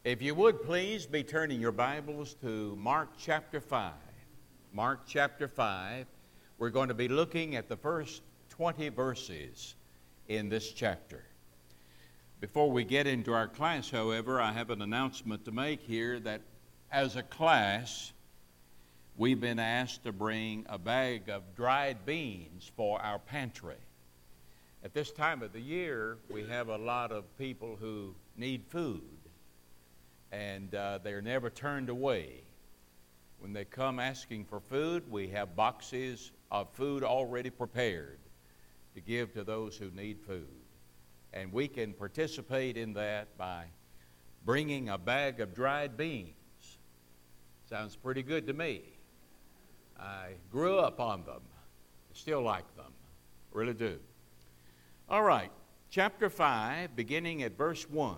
If you would please be turning your Bibles to Mark chapter 5. Mark chapter 5. We're going to be looking at the first 20 verses in this chapter. Before we get into our class, however, I have an announcement to make here that as a class, we've been asked to bring a bag of dried beans for our pantry. At this time of the year, we have a lot of people who need food. And they're never turned away. When they come asking for food, we have boxes of food already prepared to give to those who need food. And we can participate in that by bringing a bag of dried beans. Sounds pretty good to me. I grew up on them. I still like them. Really do. All right, chapter 5, beginning at verse 1.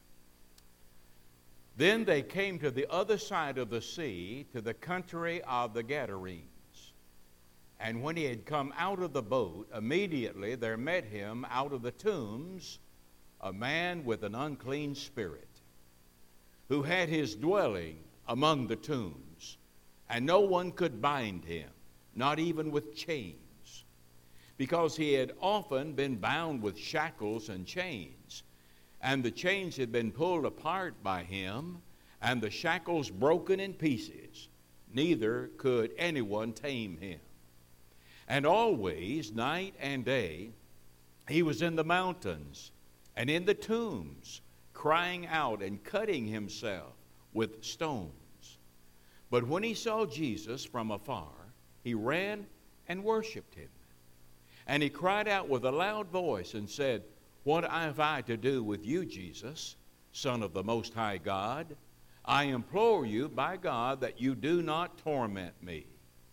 Then they came to the other side of the sea, to the country of the Gadarenes. And when he had come out of the boat, immediately there met him out of the tombs a man with an unclean spirit, who had his dwelling among the tombs, and no one could bind him, not even with chains, because he had often been bound with shackles and chains. And the chains had been pulled apart by him, and the shackles broken in pieces. Neither could anyone tame him. And always, night and day, he was in the mountains and in the tombs, crying out and cutting himself with stones. But when he saw Jesus from afar, he ran and worshipped him. And he cried out with a loud voice and said, "What have I to do with you, Jesus, Son of the Most High God? I implore you by God that you do not torment me."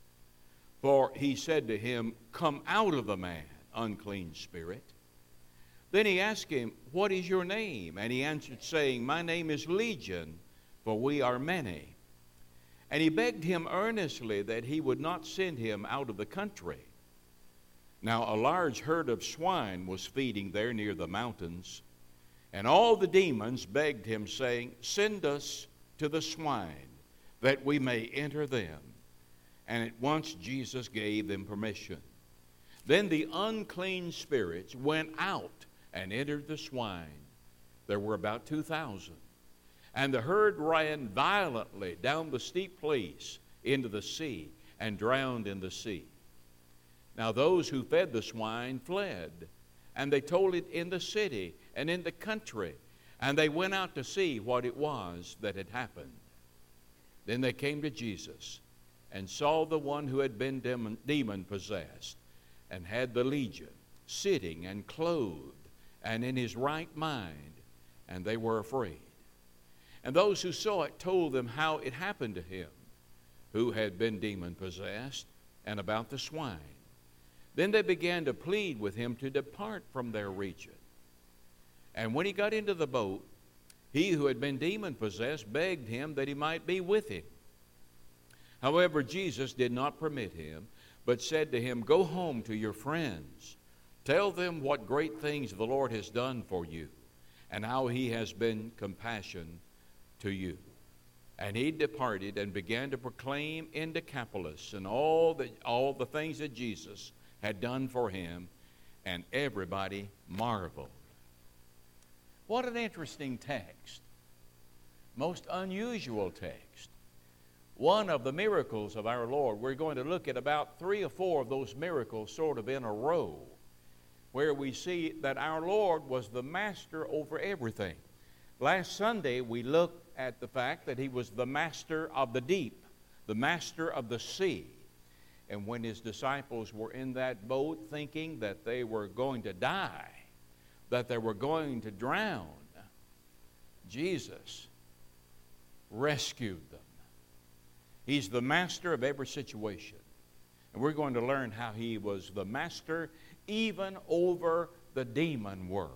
For he said to him, "Come out of the man, unclean spirit." Then he asked him, "What is your name?" And he answered, saying, "My name is Legion, for we are many." And he begged him earnestly that he would not send him out of the country. Now a large herd of swine was feeding there near the mountains, and all the demons begged him, saying, "Send us to the swine, that we may enter them." And at once Jesus gave them permission. Then the unclean spirits went out and entered the swine. There were about 2,000. And the herd ran violently down the steep place into the sea, and drowned in the sea. Now those who fed the swine fled, and they told it in the city and in the country, and they went out to see what it was that had happened. Then they came to Jesus and saw the one who had been demon-possessed and had the legion, sitting and clothed and in his right mind, and they were afraid. And those who saw it told them how it happened to him who had been demon-possessed, and about the swine. Then they began to plead with him to depart from their region. And when he got into the boat, he who had been demon-possessed begged him that he might be with him. However, Jesus did not permit him, but said to him, "Go home to your friends. Tell them what great things the Lord has done for you, and how he has been compassionate to you." And he departed and began to proclaim in Decapolis and all the things that Jesus had done for him, and everybody marveled. What an interesting text. Most unusual text. One of the miracles of our Lord. We're going to look at about 3 or 4 of those miracles sort of in a row, where we see that our Lord was the master over everything. Last Sunday we looked at the fact that he was the master of the deep, the master of the sea. And when his disciples were in that boat thinking that they were going to die, that they were going to drown, Jesus rescued them. He's the master of every situation. And we're going to learn how he was the master even over the demon world.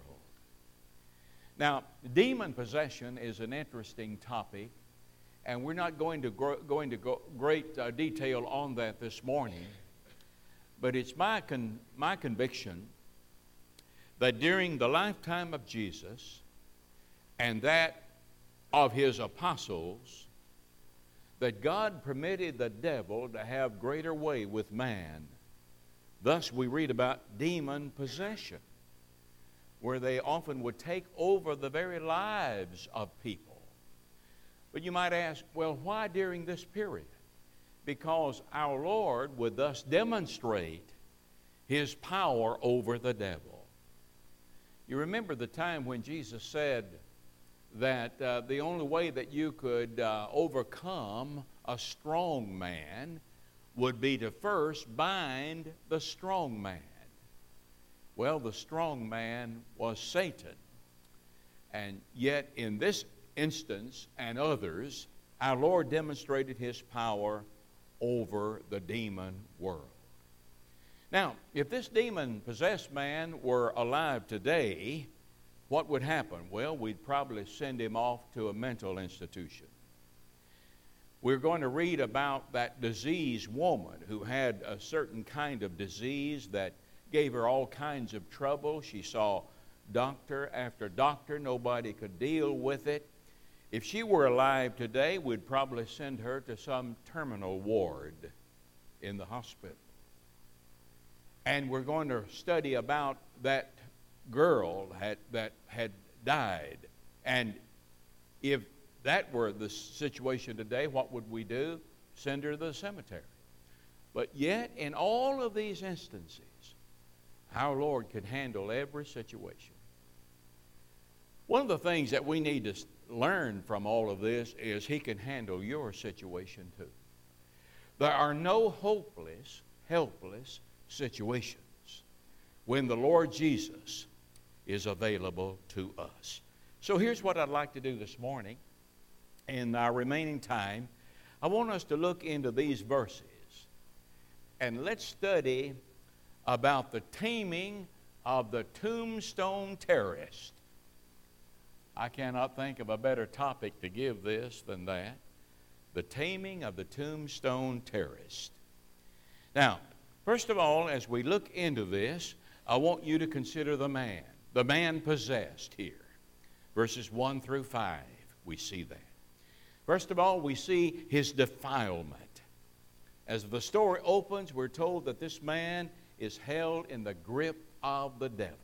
Now, demon possession is an interesting topic, and we're not going to go great detail on that this morning. But it's my conviction that during the lifetime of Jesus, and that of his apostles that God permitted the devil to have greater way with man. Thus we read about demon possession, where they often would take over the very lives of people. But you might ask, well, why during this period? Because our Lord would thus demonstrate his power over the devil. You remember the time when Jesus said that the only way that you could overcome a strong man would be to first bind the strong man. Well, the strong man was Satan. And yet in this instance and others, our Lord demonstrated his power over the demon world. Now, if this demon-possessed man were alive today, what would happen? Well, we'd probably send him off to a mental institution. We're going to read about that diseased woman who had a certain kind of disease that gave her all kinds of trouble. She saw doctor after doctor. Nobody could deal with it. If she were alive today, we'd probably send her to some terminal ward in the hospital. And we're going to study about that girl that had died. And if that were the situation today, what would we do? Send her to the cemetery. But yet, in all of these instances, our Lord could handle every situation. One of the things that we need to learn from all of this is he can handle your situation too. There are no hopeless, helpless situations when the Lord Jesus is available to us. So here's what I'd like to do this morning. In our remaining time, I want us to look into these verses and let's study about the taming of the tombstone terrorist. I cannot think of a better topic to give this than that. The taming of the tombstone terrorist. Now, first of all, as we look into this, I want you to consider the man possessed here. Verses 1 through 5, we see that. First of all, we see his defilement. As the story opens, we're told that this man is held in the grip of the devil.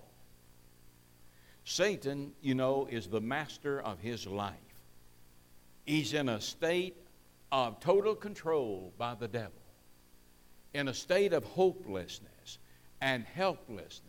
Satan, you know, is the master of his life. He's in a state of total control by the devil, in a state of hopelessness and helplessness.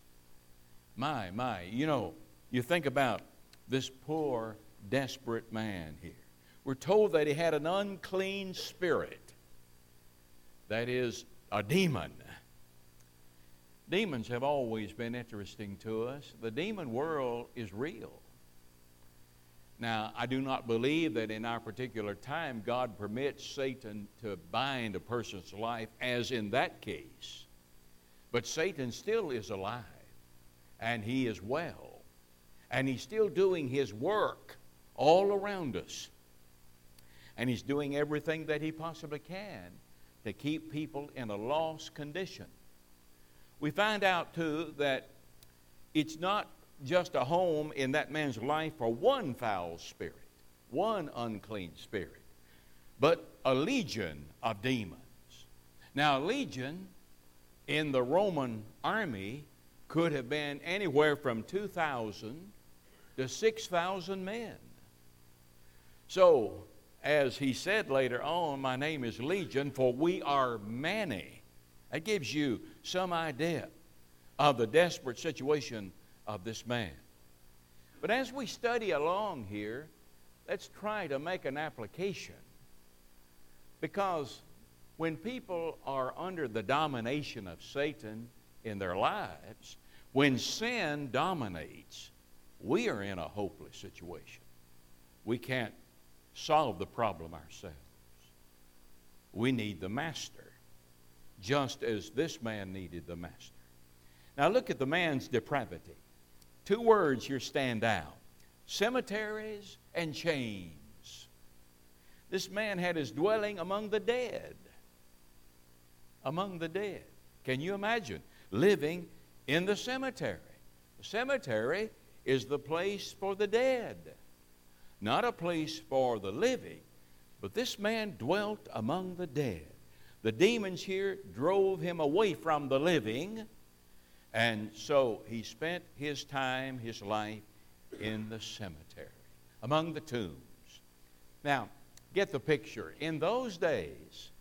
My, you know, you think about this poor, desperate man here. We're told that he had an unclean spirit, that is, a demon. Demons have always been interesting to us. The demon world is real. Now, I do not believe that in our particular time God permits Satan to bind a person's life as in that case. But Satan still is alive, and he is well, and he's still doing his work all around us. And he's doing everything that he possibly can to keep people in a lost condition. We find out, too, that it's not just a home in that man's life for one foul spirit, one unclean spirit, but a legion of demons. Now, a legion in the Roman army could have been anywhere from 2,000 to 6,000 men. So, as he said later on, my name is Legion, for we are many. That gives you some idea of the desperate situation of this man. But as we study along here, let's try to make an application. Because when people are under the domination of Satan in their lives, when sin dominates, we are in a hopeless situation. We can't solve the problem ourselves. We need the master, just as this man needed the master. Now look at the man's depravity. Two words here stand out: cemeteries and chains. This man had his dwelling among the dead. Among the dead. Can you imagine living in the cemetery? The cemetery is the place for the dead. not a place for the living, but this man dwelt among the dead. The demons here drove him away from the living, and so he spent his time, his life, in the cemetery, among the tombs. Now, get the picture. In those days,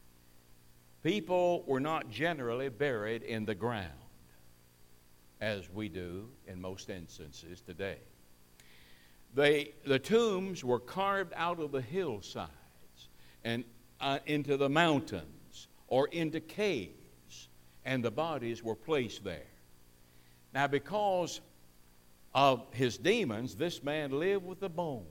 people were not generally buried in the ground, as we do in most instances today. The tombs were carved out of the hillsides and into the mountains or into caves, and the bodies were placed there. Now, because of his demons, this man lived with the bones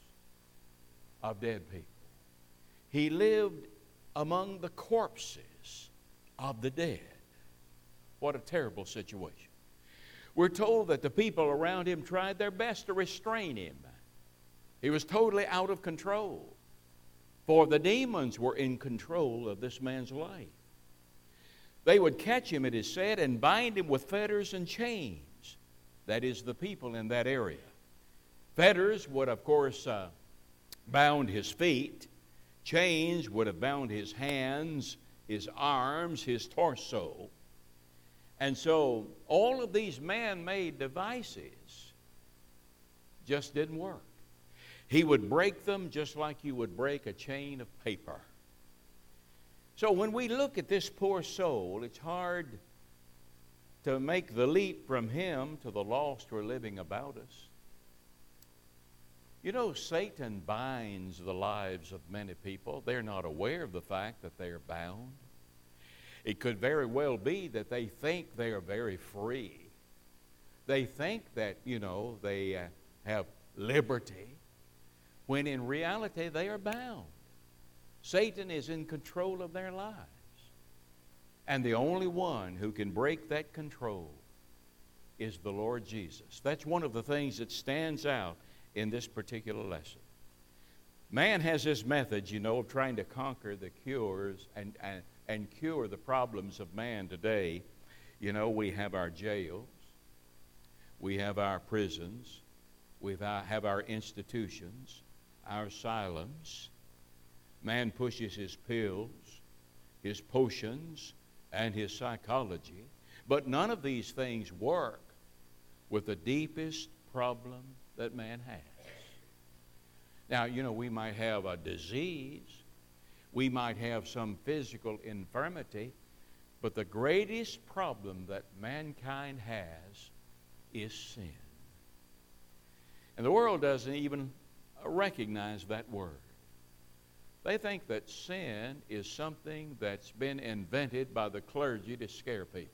of dead people. He lived among the corpses of the dead. What a terrible situation. We're told that the people around him tried their best to restrain him. He was totally out of control, for the demons were in control of this man's life. They would catch him, it is said, and bind him with fetters and chains. That is, the people in that area. Fetters would, of course, bound his feet. Chains would have bound his hands, his arms, his torso. And so all of these man-made devices just didn't work. He would break them just like you would break a chain of paper. So when we look at this poor soul, it's hard to make the leap from him to the lost who are living about us. You know, Satan binds the lives of many people. They're not aware of the fact that they are bound. It could very well be that they think they are very free. They think that, they have liberty, when in reality they are bound. Satan is in control of their lives. And the only one who can break that control is the Lord Jesus. That's one of the things that stands out in this particular lesson. Man has this method, of trying to conquer the cures and cure the problems of man today. We have our jails, we have our prisons, we have our institutions, our asylums. Man pushes his pills, his potions, and his psychology, but none of these things work with the deepest problem that man has. Now, we might have a disease, we might have some physical infirmity, but the greatest problem that mankind has is sin. And the world doesn't even recognize that word. They think that sin is something that's been invented by the clergy to scare people.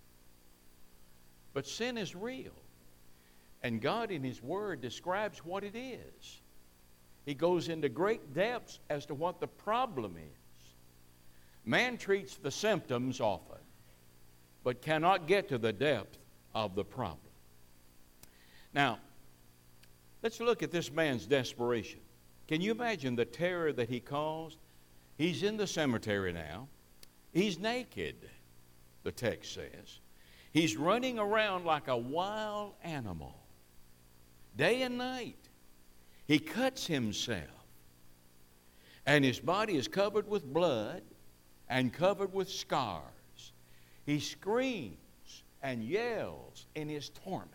But sin is real. And God in His Word describes what it is. He goes into great depths as to what the problem is. Man treats the symptoms often, but cannot get to the depth of the problem. Now, let's look at this man's desperation. Can you imagine the terror that he caused? He's in the cemetery now. He's naked, the text says. He's running around like a wild animal, day and night. He cuts himself, and his body is covered with blood and covered with scars. He screams and yells in his torment.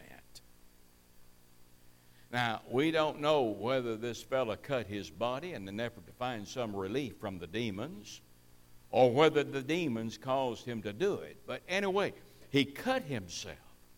Now, we don't know whether this fella cut his body in an effort to find some relief from the demons, or whether the demons caused him to do it. But anyway, he cut himself.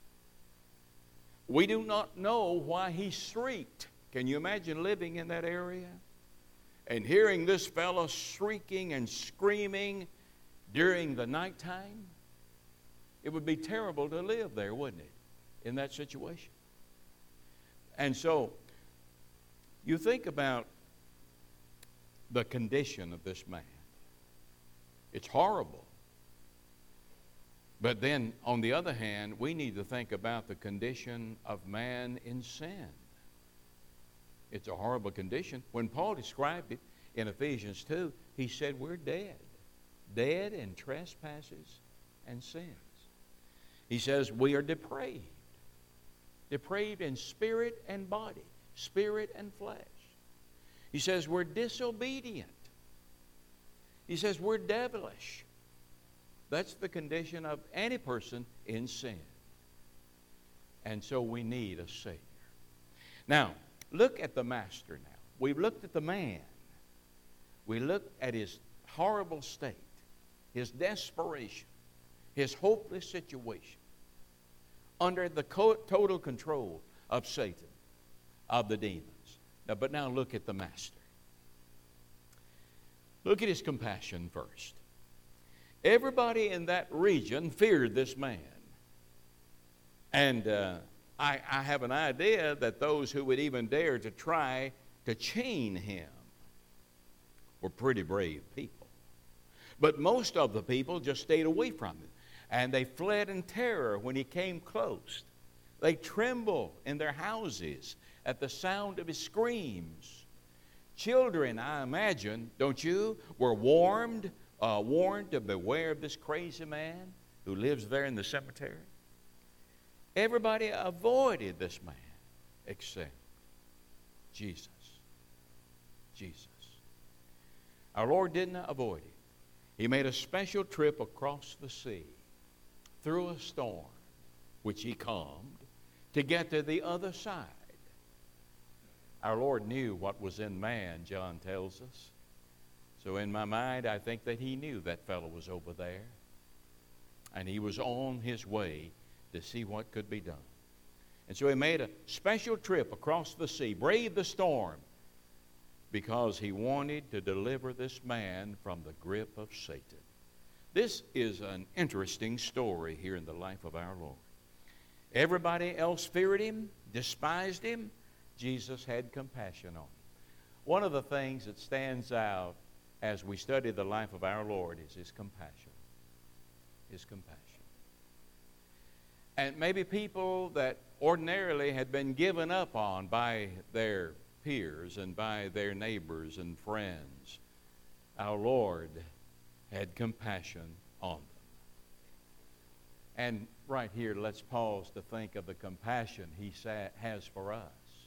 We do not know why he shrieked. Can you imagine living in that area and hearing this fellow shrieking and screaming during the nighttime? It would be terrible to live there, wouldn't it, in that situation? And so, you think about the condition of this man. It's horrible. But then, on the other hand, we need to think about the condition of man in sin. It's a horrible condition. When Paul described it in Ephesians 2, he said we're dead. Dead in trespasses and sins. He says we are depraved. Depraved in spirit and body, spirit and flesh. He says we're disobedient. He says we're devilish. That's the condition of any person in sin. And so we need a Savior. Now, look at the Master now. We've looked at the man. We looked at his horrible state, his desperation, his hopeless situation, under the total control of Satan, of the demons. But now look at the Master. Look at his compassion first. Everybody in that region feared this man. And I have an idea that those who would even dare to try to chain him were pretty brave people. But most of the people just stayed away from him. And they fled in terror when he came close. They trembled in their houses at the sound of his screams. Children, I imagine, don't you, were warned to beware of this crazy man who lives there in the cemetery. Everybody avoided this man except Jesus. Jesus. Our Lord didn't avoid him. He made a special trip across the sea through a storm, which he calmed, to get to the other side. Our Lord knew what was in man, John tells us. So in my mind, I think that he knew that fellow was over there. And he was on his way to see what could be done. And so he made a special trip across the sea, braved the storm, because he wanted to deliver this man from the grip of Satan. This is an interesting story here in the life of our Lord. Everybody else feared him, despised him. Jesus had compassion on him. One of the things that stands out as we study the life of our Lord is his compassion. His compassion. And maybe people that ordinarily had been given up on by their peers and by their neighbors and friends, our Lord had compassion on them. And right here, let's pause to think of the compassion he has for us.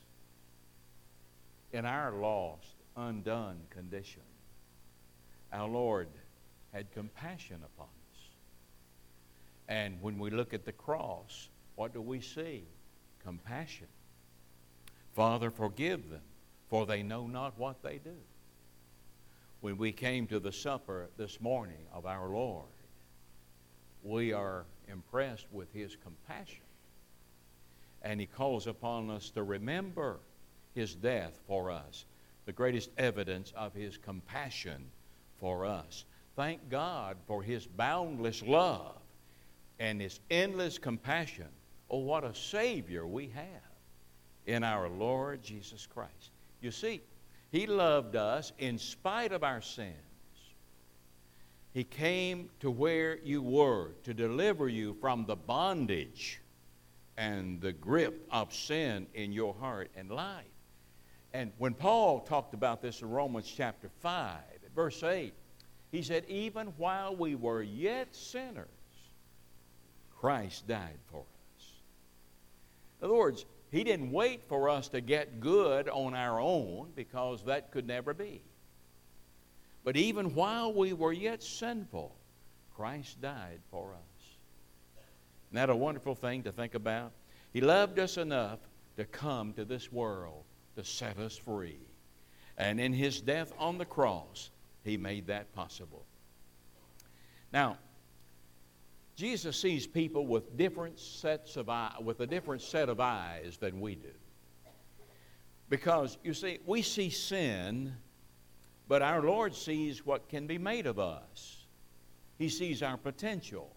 In our lost, undone condition, our Lord had compassion upon us. And when we look at the cross, what do we see? Compassion. Father, forgive them, for they know not what they do. When we came to the supper this morning of our Lord, we are impressed with his compassion. And he calls upon us to remember his death for us, the greatest evidence of his compassion for us. Thank God for his boundless love and his endless compassion. Oh, what a Savior we have in our Lord Jesus Christ. You see, he loved us in spite of our sins. He came to where you were to deliver you from the bondage and the grip of sin in your heart and life. And when Paul talked about this in Romans chapter 5, verse 8, he said, even while we were yet sinners, Christ died for us. In other words, he didn't wait for us to get good on our own, because that could never be. But even while we were yet sinful, Christ died for us. Isn't that a wonderful thing to think about? He loved us enough to come to this world to set us free. And in his death on the cross, he made that possible. Now, Jesus sees people with a different set of eyes than we do. Because, you see, we see sin, but our Lord sees what can be made of us. He sees our potential.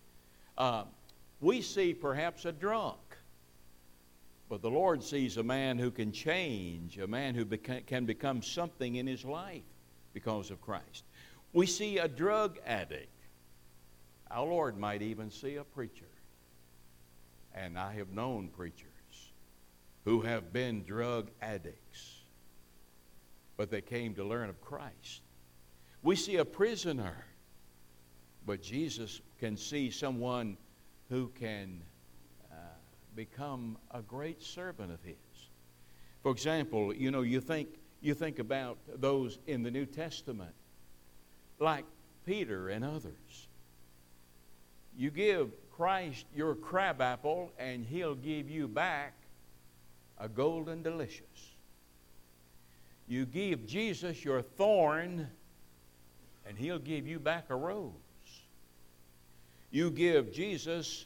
We see perhaps a drunk, but the Lord sees a man who can change, a man who can become something in his life because of Christ. We see a drug addict. Our Lord might even see a preacher. And I have known preachers who have been drug addicts, but they came to learn of Christ. We see a prisoner, but Jesus can see someone who can become a great servant of his. For example, you think You think about those in the New Testament, like Peter and others. You give Christ your crabapple, and He'll give you back a golden delicious. You give Jesus your thorn, and He'll give you back a rose. You give Jesus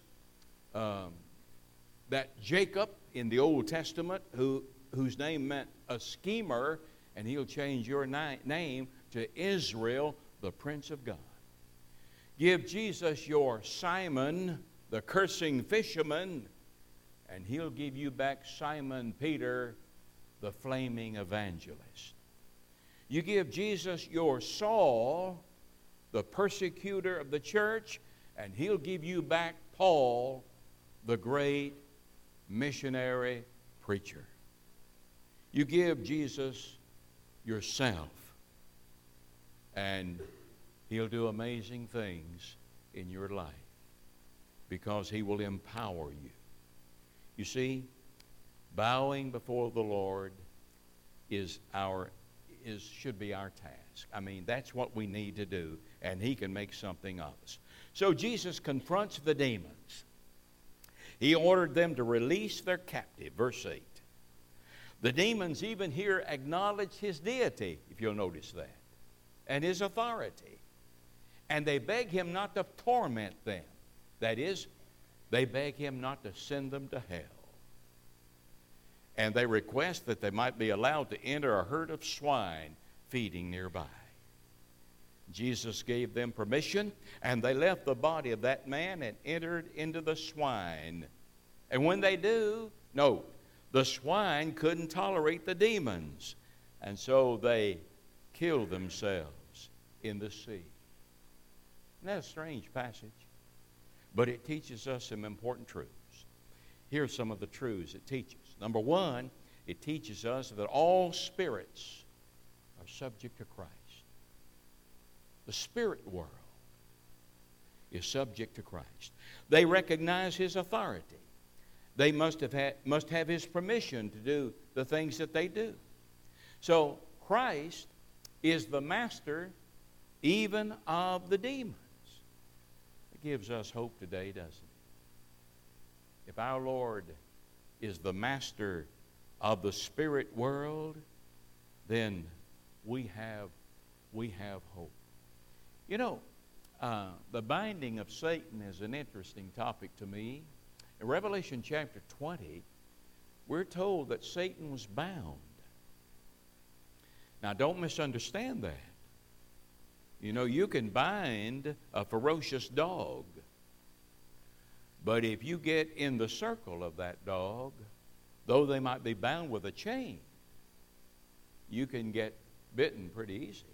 that Jacob in the Old Testament, whose name meant a schemer, and He'll change your name to Israel, the Prince of God. Give Jesus your Simon, the cursing fisherman, and He'll give you back Simon Peter, the flaming evangelist. You give Jesus your Saul, the persecutor of the church, and He'll give you back Paul, the great missionary preacher. You give Jesus yourself, and He'll do amazing things in your life because He will empower you. You see, bowing before the Lord should be our task. I mean, that's what we need to do, and He can make something of us. So Jesus confronts the demons. He ordered them to release their captive, verse 8. The demons even here acknowledge His deity, if you'll notice that, and His authority. And they beg Him not to torment them. That is, they beg Him not to send them to hell. And they request that they might be allowed to enter a herd of swine feeding nearby. Jesus gave them permission, and they left the body of that man and entered into the swine. And when they do, note, the swine couldn't tolerate the demons, and so they killed themselves in the sea. Isn't that a strange passage? But it teaches us some important truths. Here are some of the truths it teaches. Number one, it teaches us that all spirits are subject to Christ. The spirit world is subject to Christ. They recognize His authority. They must have His permission to do the things that they do. So Christ is the master even of the demons. It gives us hope today, doesn't it? If our Lord is the master of the spirit world, then we have hope. You know, the binding of Satan is an interesting topic to me. In Revelation chapter 20, we're told that Satan was bound. Now, don't misunderstand that. You know, you can bind a ferocious dog, but if you get in the circle of that dog, though they might be bound with a chain, you can get bitten pretty easy.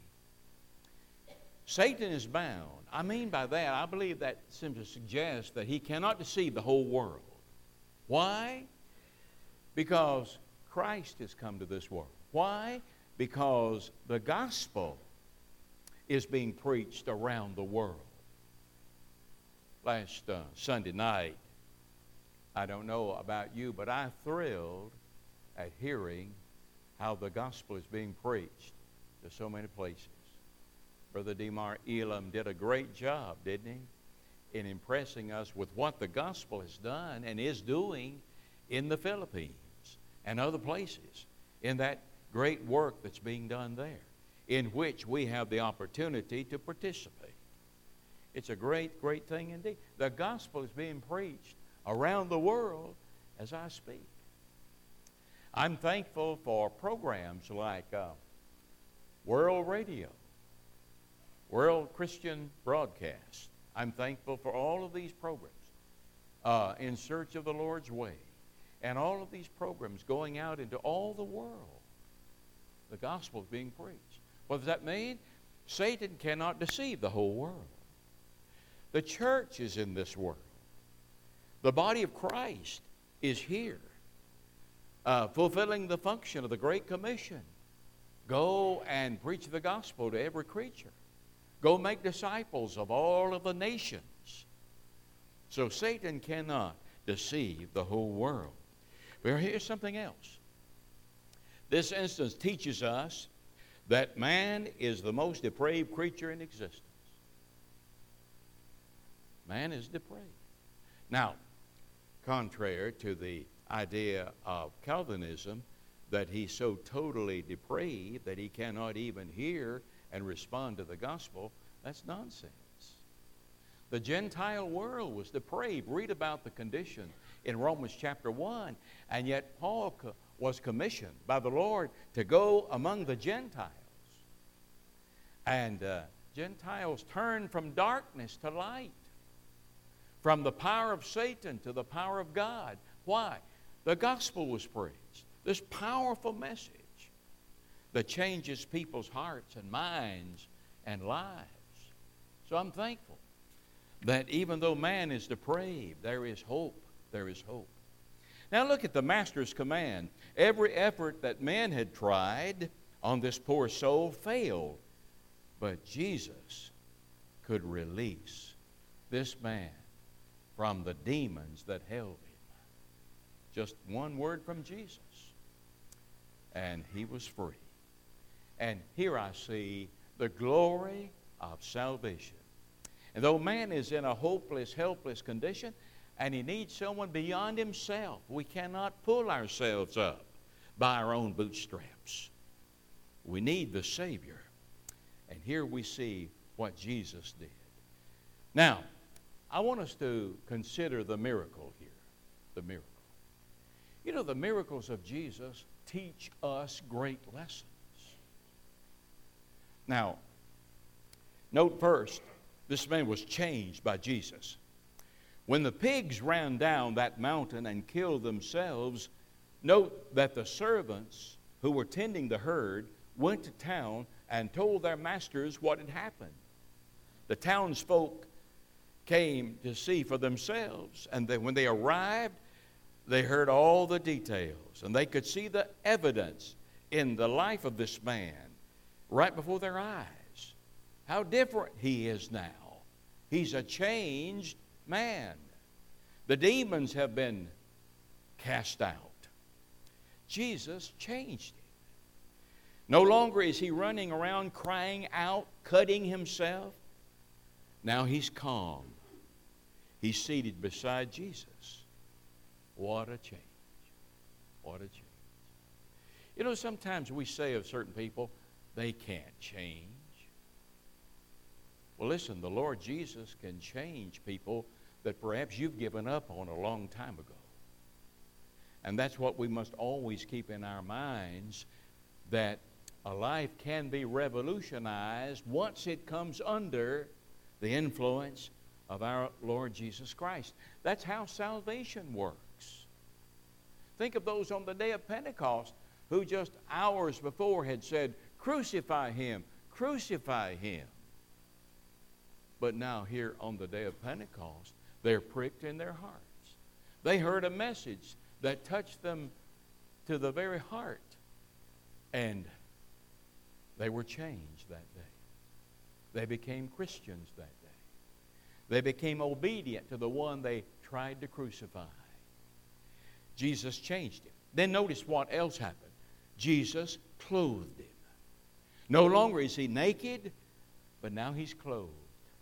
Satan is bound. I mean by that, I believe that seems to suggest that he cannot deceive the whole world. Why? Because Christ has come to this world. Why? Because the gospel is being preached around the world. Last Sunday night, I don't know about you, but I thrilled at hearing how the gospel is being preached to so many places. Brother Demar Elam did a great job, didn't he, in impressing us with what the gospel has done and is doing in the Philippines and other places, in that great work that's being done there, in which we have the opportunity to participate. It's a great, great thing indeed. The gospel is being preached around the world as I speak. I'm thankful for programs like World Radio, World Christian Broadcast. I'm thankful for all of these programs, In Search of the Lord's Way, and all of these programs going out into all the world. The gospel is being preached. What does that mean? Satan cannot deceive the whole world. The church is in this world. The body of Christ is here, fulfilling the function of the Great Commission. Go and preach the gospel to every creature. Go make disciples of all of the nations. So Satan cannot deceive the whole world. But here's something else. This instance teaches us that man is the most depraved creature in existence. Man is depraved. Now, contrary to the idea of Calvinism that he's so totally depraved that he cannot even hear and respond to the gospel, that's nonsense. The Gentile world was depraved. Read about the condition in Romans chapter 1. And yet Paul was commissioned by the Lord to go among the Gentiles. And Gentiles turned from darkness to light, from the power of Satan to the power of God. Why? The gospel was preached. This powerful message that changes people's hearts and minds and lives. So I'm thankful that even though man is depraved, there is hope. There is hope. Now look at the Master's command. Every effort that man had tried on this poor soul failed. But Jesus could release this man from the demons that held him. Just one word from Jesus, and he was free. And here I see the glory of salvation. And though man is in a hopeless, helpless condition, and he needs someone beyond himself, we cannot pull ourselves up by our own bootstraps. We need the Savior. And here we see what Jesus did. Now, I want us to consider the miracle here. The miracle. You know, the miracles of Jesus teach us great lessons. Now, note first, this man was changed by Jesus. When the pigs ran down that mountain and killed themselves, note that the servants who were tending the herd went to town and told their masters what had happened. The townsfolk came to see for themselves, and when they arrived, they heard all the details, and they could see the evidence in the life of this man right before their eyes. How different he is now. He's a changed man. The demons have been cast out. Jesus changed him. No longer is he running around crying out, cutting himself. Now he's calm. He's seated beside Jesus. What a change. What a change. You know, sometimes we say of certain people, they can't change. Well, listen, the Lord Jesus can change people that perhaps you've given up on a long time ago. And that's what we must always keep in our minds, that a life can be revolutionized once it comes under the influence of our Lord Jesus Christ. That's how salvation works. Think of those on the day of Pentecost who just hours before had said, "Crucify him, crucify him." But now here on the day of Pentecost, they're pricked in their hearts. They heard a message that touched them to the very heart. And they were changed that day. They became Christians that day. They became obedient to the one they tried to crucify. Jesus changed him. Then notice what else happened. Jesus clothed him. No longer is he naked, but now he's clothed.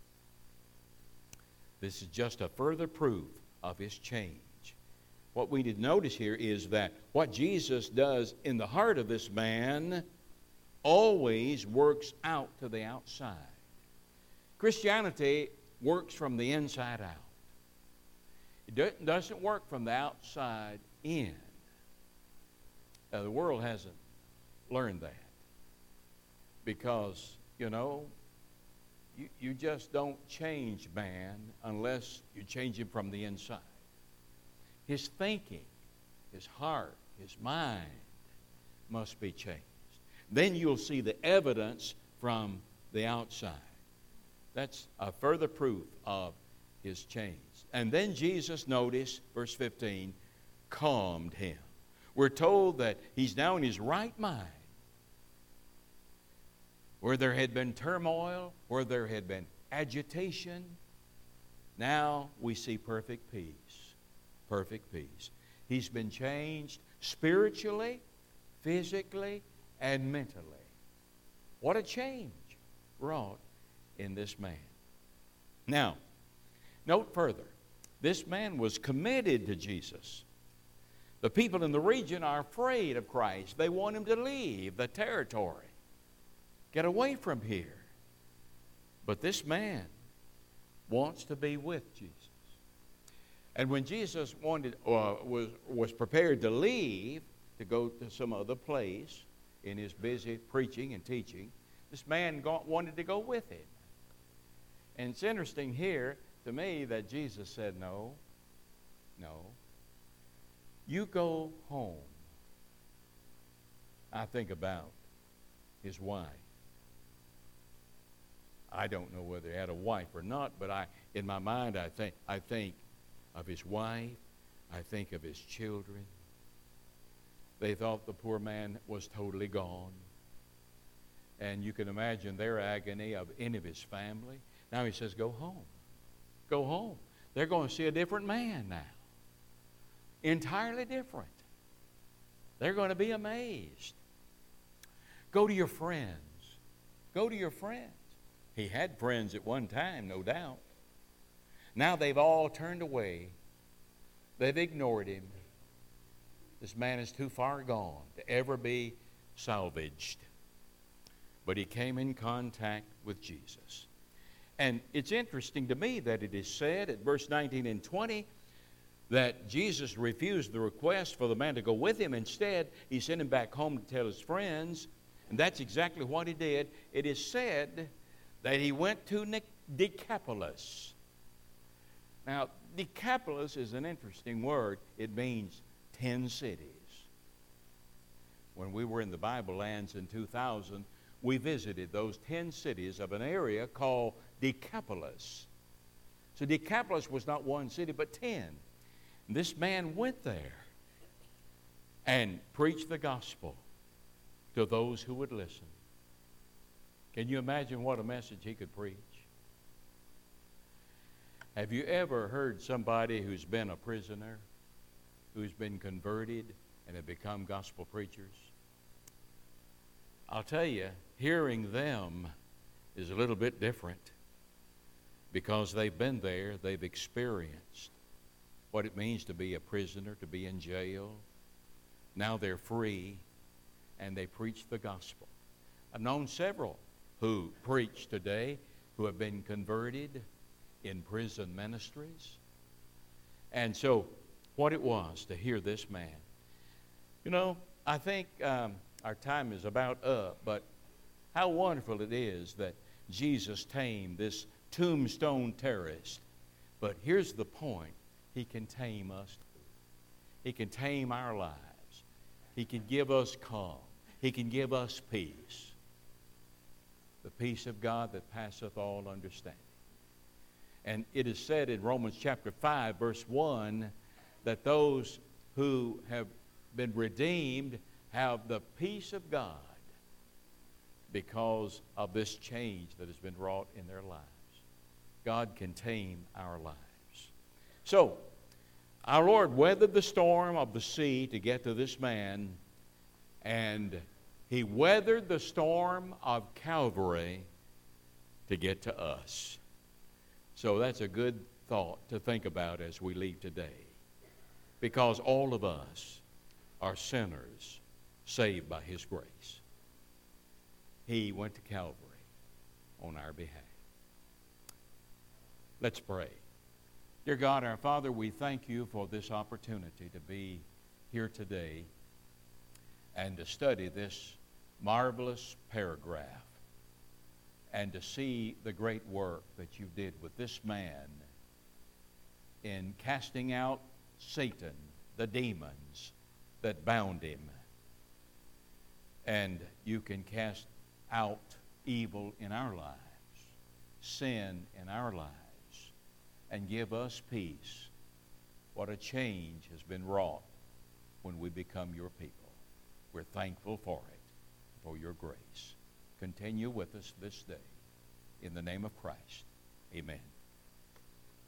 This is just a further proof of his change. What we need to notice here is that what Jesus does in the heart of this man always works out to the outside. Christianity works from the inside out. It doesn't work from the outside in. Now, the world hasn't learned that because, you just don't change man unless you change him from the inside. His thinking, his heart, his mind must be changed. Then you'll see the evidence from the outside. That's a further proof of his change. And then Jesus, notice, verse 15, calmed him. We're told that he's now in his right mind. Where there had been turmoil, where there had been agitation, now we see perfect peace. Perfect peace. He's been changed spiritually, physically and mentally. What a change wrought in this man. Now, note further, this man was committed to Jesus. The people in the region are afraid of Christ. They want him to leave the territory, get away from here. But this man wants to be with Jesus. And when Jesus was prepared to leave to go to some other place in his busy preaching and teaching, this man wanted to go with him. And it's interesting here to me that Jesus said, no, you go home. I think about his wife. I don't know whether he had a wife or not, but in my mind I think of his wife. I think of his children. They thought the poor man was totally gone. And you can imagine their agony of any of his family. Now he says, go home. Go home. They're going to see a different man now. Entirely different. They're going to be amazed. Go to your friends. Go to your friends. He had friends at one time, no doubt. Now they've all turned away. They've ignored him. This man is too far gone to ever be salvaged. But he came in contact with Jesus. And it's interesting to me that it is said at verse 19 and 20 that Jesus refused the request for the man to go with him. Instead, he sent him back home to tell his friends. And that's exactly what he did. It is said that he went to Decapolis. Now, Decapolis is an interesting word. It means 10 cities. When we were in the Bible lands in 2000, we visited those 10 cities of an area called Decapolis. So Decapolis was not one city, but 10. And this man went there and preached the gospel to those who would listen. Can you imagine what a message he could preach? Have you ever heard somebody who's been a prisoner, who's been converted, and have become gospel preachers? I'll tell you, hearing them is a little bit different because they've been there, they've experienced what it means to be a prisoner, to be in jail. Now they're free, and they preach the gospel. I've known several who preach today who have been converted in prison ministries. And so what it was to hear this man. You know, I think our time is about up, but how wonderful it is that Jesus tamed this tombstone terrorist. But here's the point. He can tame us too. He can tame our lives. He can give us calm. He can give us peace. The peace of God that passeth all understanding. And it is said in Romans chapter 5, verse 1, that those who have been redeemed have the peace of God because of this change that has been wrought in their lives. God can tame our lives. So, our Lord weathered the storm of the sea to get to this man, and he weathered the storm of Calvary to get to us. So that's a good thought to think about as we leave today. Because all of us are sinners saved by his grace. He went to Calvary on our behalf. Let's pray. Dear God, our Father, we thank you for this opportunity to be here today and to study this marvelous paragraph and to see the great work that you did with this man in casting out Satan, the demons that bound him. And you can cast out evil in our lives, sin in our lives, and give us peace. What a change has been wrought when we become your people. We're thankful for it, for your grace. Continue with us this day. In the name of Christ, amen.